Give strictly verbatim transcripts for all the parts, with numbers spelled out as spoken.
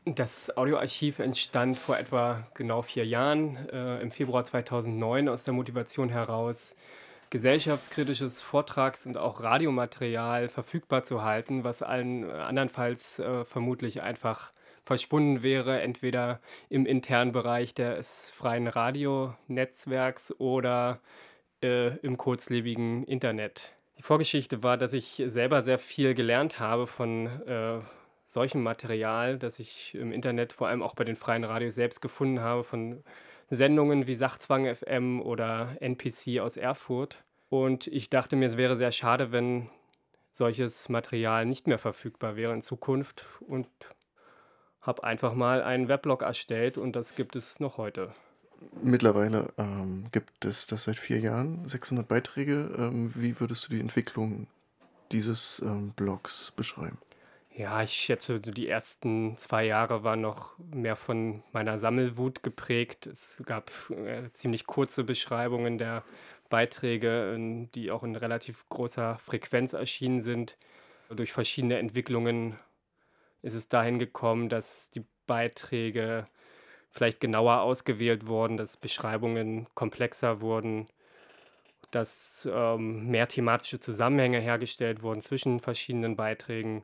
Das Audioarchiv entstand vor etwa genau vier Jahren, äh, im Februar zweitausendneun aus der Motivation heraus, gesellschaftskritisches Vortrags und auch Radiomaterial verfügbar zu halten, was allen äh, andernfalls, äh, vermutlich einfach verschwunden wäre, entweder im internen Bereich des freien Radionetzwerks oder, äh, im kurzlebigen Internet. Die Vorgeschichte war, dass ich selber sehr viel gelernt habe von, äh, solchem Material, das ich im Internet, vor allem auch bei den freien Radios selbst gefunden habe, von Sendungen wie Sachzwang F M oder N P C aus Erfurt. Und ich dachte mir, es wäre sehr schade, wenn solches Material nicht mehr verfügbar wäre in Zukunft und habe einfach mal einen Weblog erstellt und das gibt es noch heute. Mittlerweile, ähm, gibt es das seit vier Jahren, sechshundert Beiträge. Ähm, wie würdest du die Entwicklung dieses, ähm, Blogs beschreiben? Ja, ich schätze, so die ersten zwei Jahre waren noch mehr von meiner Sammelwut geprägt. Es gab, äh, ziemlich kurze Beschreibungen der Beiträge, ähm, die auch in relativ großer Frequenz erschienen sind. Durch verschiedene Entwicklungen ist es dahin gekommen, dass die Beiträge vielleicht genauer ausgewählt wurden, dass Beschreibungen komplexer wurden, dass, ähm, mehr thematische Zusammenhänge hergestellt wurden zwischen verschiedenen Beiträgen.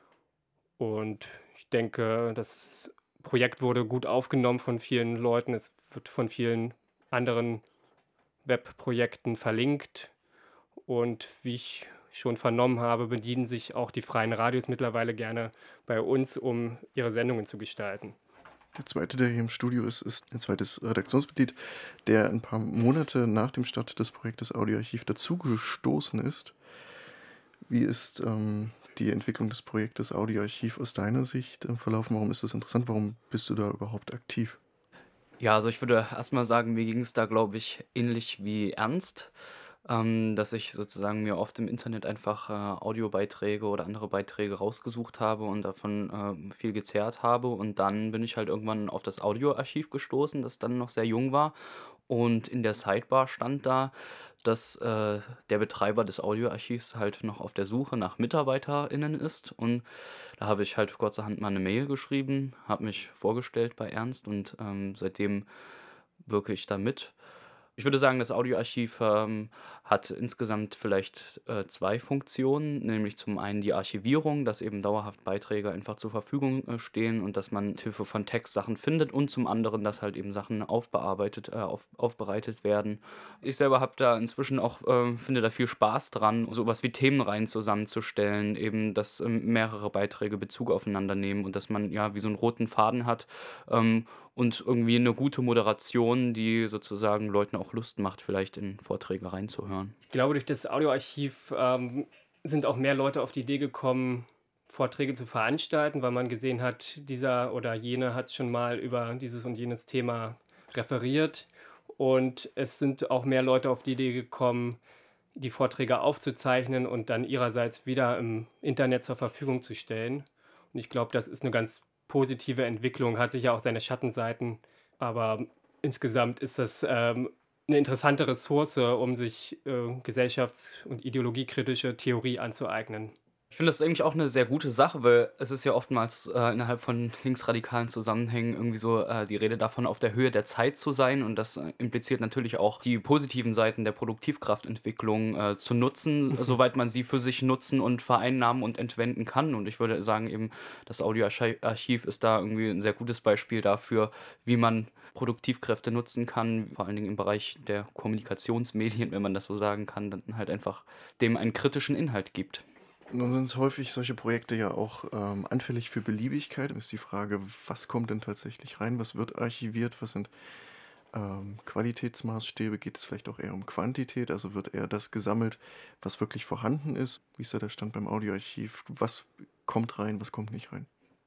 Und ich denke, das Projekt wurde gut aufgenommen von vielen Leuten. Es wird von vielen anderen Webprojekten verlinkt. Und wie ich schon vernommen habe, bedienen sich auch die freien Radios mittlerweile gerne bei uns, um ihre Sendungen zu gestalten. Der zweite, der hier im Studio ist, ist ein zweites Redaktionsmitglied, der ein paar Monate nach dem Start des Projektes Audioarchiv dazugestoßen ist. Wie ist, ähm, die Entwicklung des Projektes Audioarchiv aus deiner Sicht, äh, verlaufen? Warum ist das interessant? Warum bist du da überhaupt aktiv? Ja, also ich würde erst mal sagen, mir ging es da, glaube ich, ähnlich wie Ernst, ähm, dass ich sozusagen mir oft im Internet einfach, äh, Audiobeiträge oder andere Beiträge rausgesucht habe und davon, ähm, viel gezerrt habe. Und dann bin ich halt irgendwann auf das Audioarchiv gestoßen, das dann noch sehr jung war. Und in der Sidebar stand da, dass, äh, der Betreiber des Audioarchivs halt noch auf der Suche nach MitarbeiterInnen ist. Und da habe ich halt kurzerhand mal 'ne Mail geschrieben, habe mich vorgestellt bei Ernst und, ähm, seitdem wirke ich da mit. Ich würde sagen, das Audioarchiv, ähm, hat insgesamt vielleicht, äh, zwei Funktionen, nämlich zum einen die Archivierung, dass eben dauerhaft Beiträge einfach zur Verfügung, äh, stehen und dass man mit Hilfe von Text Sachen findet und zum anderen, dass halt eben Sachen aufbearbeitet äh, auf aufbereitet werden. Ich selber habe da inzwischen auch, ähm finde da viel Spaß dran, so was wie Themenreihen zusammenzustellen, eben, dass, ähm, mehrere Beiträge Bezug aufeinander nehmen und dass man, ja, wie so 'n roten Faden hat, ähm, und irgendwie 'ne gute Moderation, die sozusagen Leuten auch Lust macht, vielleicht in Vorträge reinzuhören. Ich glaube, durch das Audioarchiv, ähm, sind auch mehr Leute auf die Idee gekommen, Vorträge zu veranstalten, weil man gesehen hat, dieser oder jene hat schon mal über dieses und jenes Thema referiert. Und es sind auch mehr Leute auf die Idee gekommen, die Vorträge aufzuzeichnen und dann ihrerseits wieder im Internet zur Verfügung zu stellen. Und ich glaube, das ist 'ne ganz positive Entwicklung, hat sicher auch seine Schattenseiten, aber insgesamt ist das, ähm, 'ne interessante Ressource, um sich, äh, gesellschafts und ideologiekritische Theorie anzueignen. Ich finde das eigentlich auch 'ne sehr gute Sache, weil es ist ja oftmals, äh, innerhalb von linksradikalen Zusammenhängen irgendwie so, äh, die Rede davon, auf der Höhe der Zeit zu sein. Und das, äh, impliziert natürlich auch, die positiven Seiten der Produktivkraftentwicklung, äh, zu nutzen, Mhm. soweit man sie für sich nutzen und vereinnahmen und entwenden kann. Und ich würde sagen eben, das Audioarchei Archiv ist da irgendwie 'n sehr gutes Beispiel dafür, wie man Produktivkräfte nutzen kann, vor allen Dingen im Bereich der Kommunikationsmedien, wenn man das so sagen kann, dann halt einfach dem einen kritischen Inhalt gibt. Nun sind's häufig solche Projekte ja auch, ähm, anfällig für Beliebigkeit. Dann ist die Frage, was kommt denn tatsächlich rein? Was wird archiviert? Was sind, ähm, Qualitätsmaßstäbe? Geht es vielleicht auch eher um Quantität? Also, wird eher das gesammelt, was wirklich vorhanden ist? Wie ist da der Stand beim Audioarchiv? Was kommt rein, was kommt nicht rein?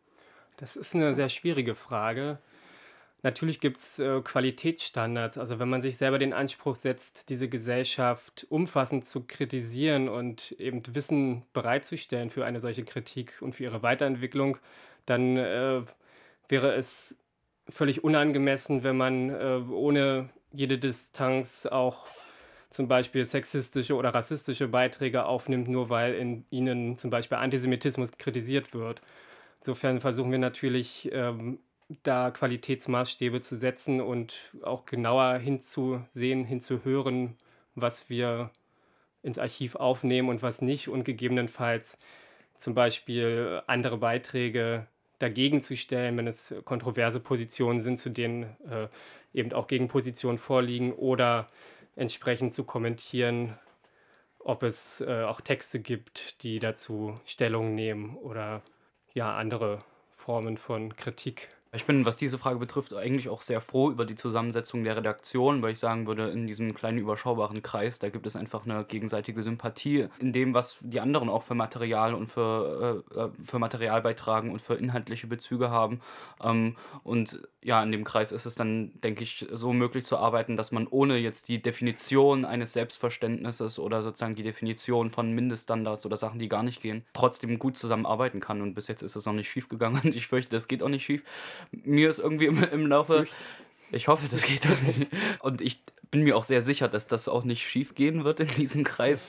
Das ist 'ne sehr schwierige Frage. Natürlich gibt's, äh, Qualitätsstandards. Also, wenn man sich selber den Anspruch setzt, diese Gesellschaft umfassend zu kritisieren und eben Wissen bereitzustellen für eine solche Kritik und für ihre Weiterentwicklung, dann, äh, wäre es völlig unangemessen, wenn man, äh, ohne jede Distanz auch zum Beispiel sexistische oder rassistische Beiträge aufnimmt, nur weil in ihnen zum Beispiel Antisemitismus kritisiert wird. Insofern versuchen wir natürlich, ähm, da Qualitätsmaßstäbe zu setzen und auch genauer hinzusehen, hinzuhören, was wir ins Archiv aufnehmen und was nicht und gegebenenfalls zum Beispiel andere Beiträge dagegen zu stellen, wenn es kontroverse Positionen sind, zu denen äh, eben auch Gegenpositionen vorliegen oder entsprechend zu kommentieren, ob es äh, auch Texte gibt, die dazu Stellung nehmen oder ja, andere Formen von Kritik. Ich bin, was diese Frage betrifft, eigentlich auch sehr froh über die Zusammensetzung der Redaktion, weil ich sagen würde, in diesem kleinen überschaubaren Kreis, da gibt es einfach eine gegenseitige Sympathie in dem, was die anderen auch für Material und für, äh, äh, für Material beitragen und für inhaltliche Bezüge haben. Ähm, und ja, in dem Kreis ist es dann, denke ich, so möglich zu arbeiten, dass man ohne jetzt die Definition eines Selbstverständnisses oder sozusagen die Definition von Mindeststandards oder Sachen, die gar nicht gehen, trotzdem gut zusammenarbeiten kann. Und bis jetzt ist es noch nicht schief gegangen und ich fürchte, das geht auch nicht schief. Mir ist irgendwie im, im Laufe, ich hoffe, das geht auch nicht. Und ich bin mir auch sehr sicher, dass das auch nicht schief gehen wird in diesem Kreis.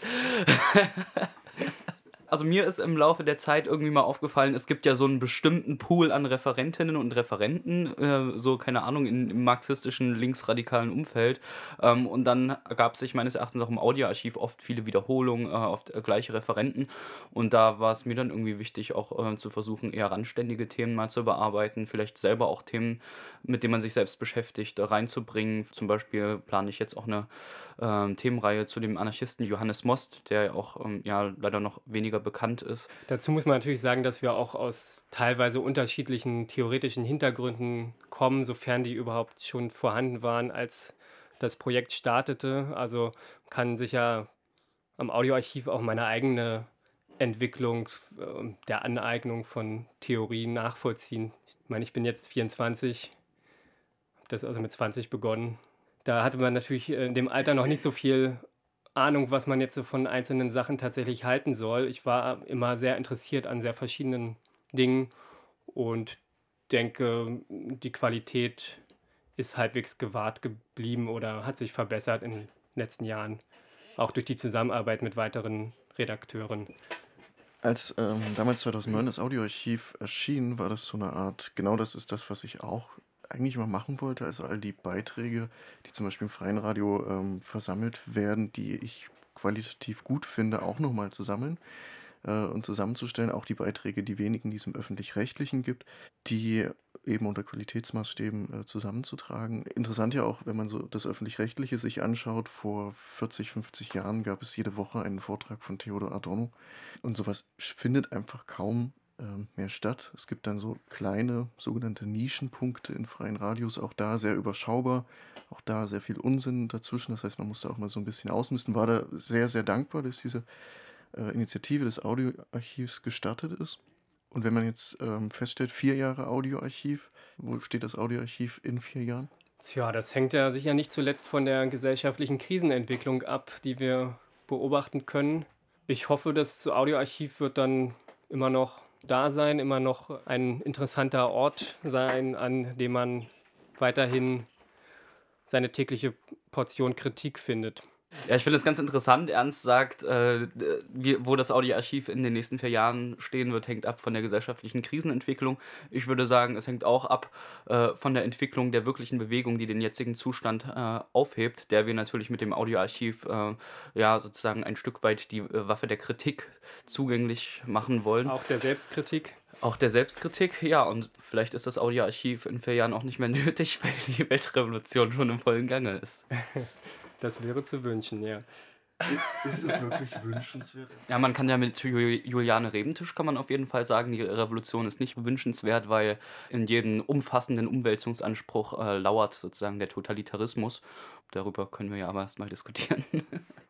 Also mir ist im Laufe der Zeit irgendwie mal aufgefallen, es gibt ja so einen bestimmten Pool an Referentinnen und Referenten, äh, so, keine Ahnung, in, im marxistischen linksradikalen Umfeld. Ähm, und dann gab es sich meines Erachtens auch im Audioarchiv oft viele Wiederholungen, äh, oft äh, gleiche Referenten. Und da war es mir dann irgendwie wichtig, auch äh, zu versuchen, eher randständige Themen mal zu bearbeiten, vielleicht selber auch Themen, mit denen man sich selbst beschäftigt, äh, reinzubringen. Zum Beispiel plane ich jetzt auch eine äh, Themenreihe zu dem Anarchisten Johannes Most, der ja auch ähm, ja leider noch weniger bekannt ist. Dazu muss man natürlich sagen, dass wir auch aus teilweise unterschiedlichen theoretischen Hintergründen kommen, sofern die überhaupt schon vorhanden waren, als das Projekt startete. Also kann sich ja am Audioarchiv auch meine eigene Entwicklung äh, der Aneignung von Theorien nachvollziehen. Ich meine, ich bin jetzt vierundzwanzig, habe das also mit zwanzig begonnen. Da hatte man natürlich in dem Alter noch nicht so viel Ahnung, was man jetzt so von einzelnen Sachen tatsächlich halten soll. Ich war immer sehr interessiert an sehr verschiedenen Dingen und denke, die Qualität ist halbwegs gewahrt geblieben oder hat sich verbessert in den letzten Jahren, auch durch die Zusammenarbeit mit weiteren Redakteuren. Als ähm, damals zweitausendneun das Audioarchiv erschien, war das so eine Art, genau das ist das, was ich auch eigentlich mal machen wollte. Also all die Beiträge, die zum Beispiel im freien Radio ähm, versammelt werden, die ich qualitativ gut finde, auch nochmal zu sammeln äh, und zusammenzustellen. Auch die Beiträge, die wenigen, die es im Öffentlich-Rechtlichen gibt, die eben unter Qualitätsmaßstäben äh, zusammenzutragen. Interessant ja auch, wenn man so das Öffentlich-Rechtliche sich anschaut, vor vierzig, fünfzig Jahren gab es jede Woche einen Vortrag von Theodor Adorno. Und sowas findet einfach kaum ähm, mehr statt. Es gibt dann so kleine sogenannte Nischenpunkte in freien Radios, auch da sehr überschaubar, auch da sehr viel Unsinn dazwischen. Das heißt, man musste auch mal so ein bisschen ausmisten. War da sehr, sehr dankbar, dass diese äh, Initiative des Audioarchivs gestartet ist. Und wenn man jetzt ähm, feststellt, vier Jahre Audioarchiv, wo steht das Audioarchiv in vier Jahren? Tja, das hängt ja sicher nicht zuletzt von der gesellschaftlichen Krisenentwicklung ab, die wir beobachten können. Ich hoffe, das Audioarchiv wird dann immer noch da sein, immer noch ein interessanter Ort sein, an dem man weiterhin seine tägliche Portion Kritik findet. Ja, ich finde es ganz interessant. Ernst sagt, äh, wie, wo das Audioarchiv in den nächsten vier Jahren stehen wird, hängt ab von der gesellschaftlichen Krisenentwicklung. Ich würde sagen, es hängt auch ab äh, von der Entwicklung der wirklichen Bewegung, die den jetzigen Zustand äh, aufhebt, der wir natürlich mit dem Audioarchiv äh, ja sozusagen ein Stück weit die äh, Waffe der Kritik zugänglich machen wollen. Auch der Selbstkritik. Auch der Selbstkritik, ja, und vielleicht ist das Audioarchiv in vier Jahren auch nicht mehr nötig, weil die Weltrevolution schon im vollen Gange ist. Das wäre zu wünschen, ja. Ist es wirklich wünschenswert? Ja, man kann ja mit Ju- Juliane Rebentisch kann man auf jeden Fall sagen, die Revolution ist nicht wünschenswert, weil in jedem umfassenden Umwälzungsanspruch äh, lauert sozusagen der Totalitarismus. Darüber können wir ja aber erstmal diskutieren.